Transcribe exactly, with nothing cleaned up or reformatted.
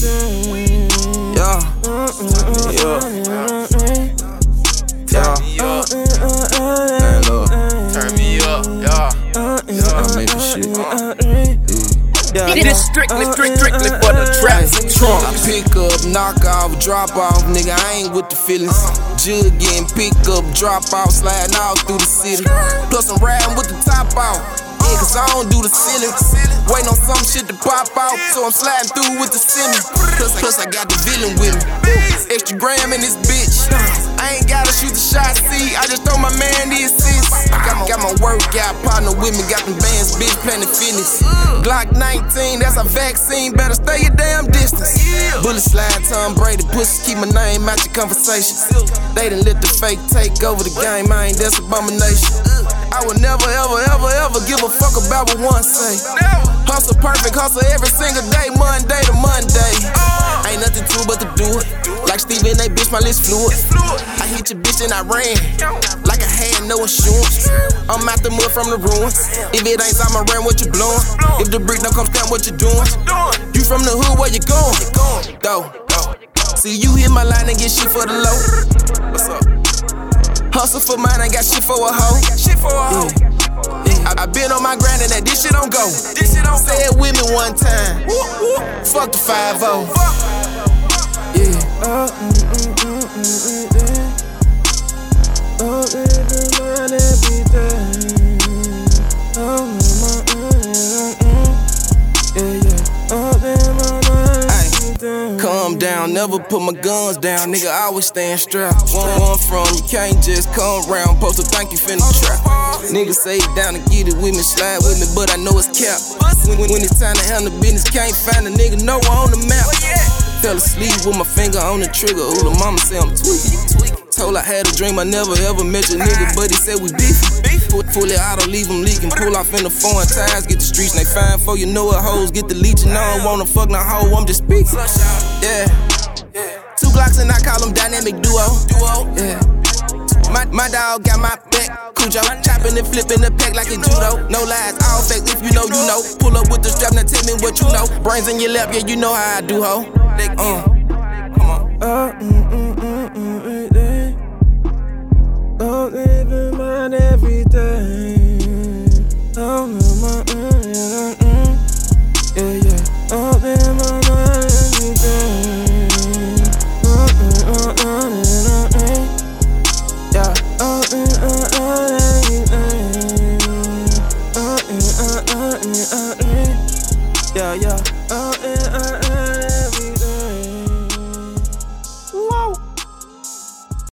Yeah, yeah, yeah. Hey, look, Turn me up, yeah. yeah, I make this shit. Yeah. This strictly, strictly, strictly for the traps and I trunks. pick up, knock off, drop off, nigga, I ain't with the feelings. Jug getting pick up, drop off, sliding all through the city. Plus I'm riding with the top off, yeah, cause I don't do the ceiling. Waiting on some shit to pop out, so I'm sliding through with the semi. Plus, plus I got the villain with me, extra gram in this bitch. I ain't gotta shoot the shot, see, I just throw my man the assist. Got my, got my workout partner with me, got them bands, bitch, Planet Fitness. Glock nineteen, that's a vaccine, better stay your damn distance. Bullet slide, Tom Brady, pussy, keep my name out your conversation. They done let the fake take over the game, I ain't, that's abomination. I would never, ever, ever, ever give a fuck about what one say. Hustle perfect, hustle every single day, Monday to Monday. Ain't nothing to but to do it. Like Steven A, bitch, my list fluid. I hit your bitch and I ran, like I had no insurance. I'm out the mud from the ruins. If it ain't time I ran, what you blowing? If the brick don't come down, what you doing? You from the hood, where you going? Go. See, you hit my line and get shit for the low. What's up? Hustle for mine, I got shit for a hoe. Shit for a hoe. Yeah. I, I been on my grind and that this shit don't go. This shit don't Say it with me one time. Woo, woo. Fuck the five oh. Yeah. Oh, mm, mm, mm, mm, mm, yeah. Oh, let the man every day. Oh, my, mm, mm, yeah, yeah. Oh, let my life be calm down, never put my guns down. Nigga, I always stand strapped. One, one from, you can't just come round. Post a thank you finna trap. Niggas say it down and get it with me, slide with me, but I know it's capped. When, when it's time to handle business, can't find a nigga nowhere on the map. Fell asleep with my finger on the trigger. Ooh, the mama say I'm tweaking. Told I had a dream, I never ever met your nigga, but he said we beefin'. Pull, pull it out, leave him leaking. Pull off in the foreign ties, get the streets, and they fine for you know what hoes get the leeching. I don't wanna fuck no hoe, I'm just speaking. Yeah. Two Glocks and I call them dynamic duo. Yeah. My, my dog got my back, Cujo. Chopping and flipping the pack like a judo. No lies, all fake, if you know, you know. Pull up with the strap, now tell me what you know. Brains in your lap, yeah, you know how I do, ho. Uh, come on. Uh, mm, mm.